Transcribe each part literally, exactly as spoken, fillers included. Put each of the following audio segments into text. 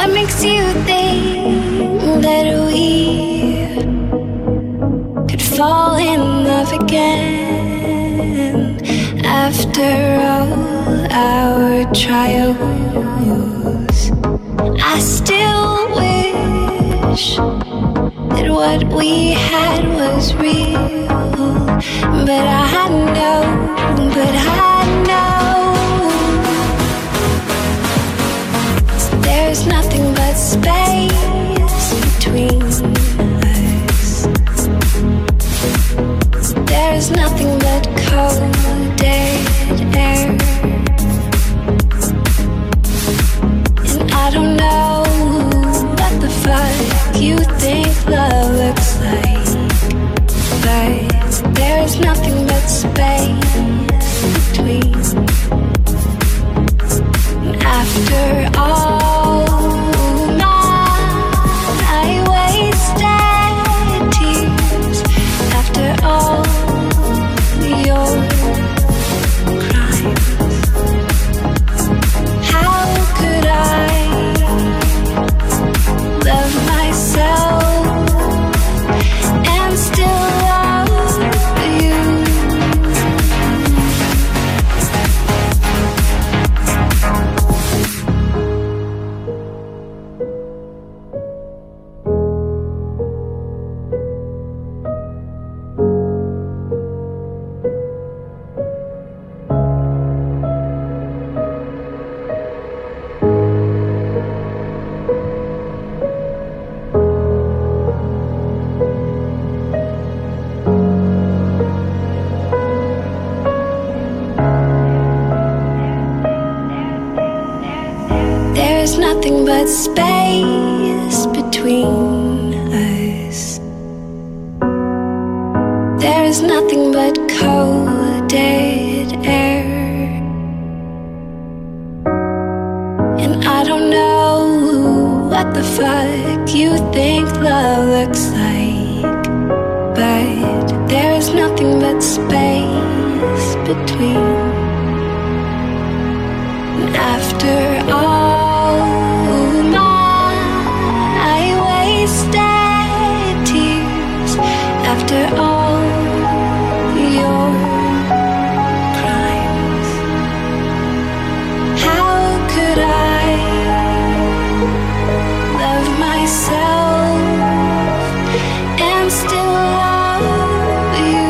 makes you think that we could fall in love again after all our trials? I still wish that what we had was real, but I know, but I know there's nothing but space between us. There's nothing but cold dead air, and I don't know what the fuck you think love looks like, but there's nothing but space between. And after all my wasted tears, after all your crimes, how could I love myself and still love you? There's nothing but space between us. There's nothing but cold dead air, and I don't know what the fuck you think love looks like, but there's nothing but space between. And after all my wasted tears, after all your crimes, how could I love myself and still love you?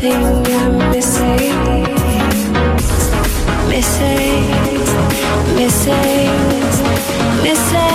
something I'm missing, missing, missing, missing.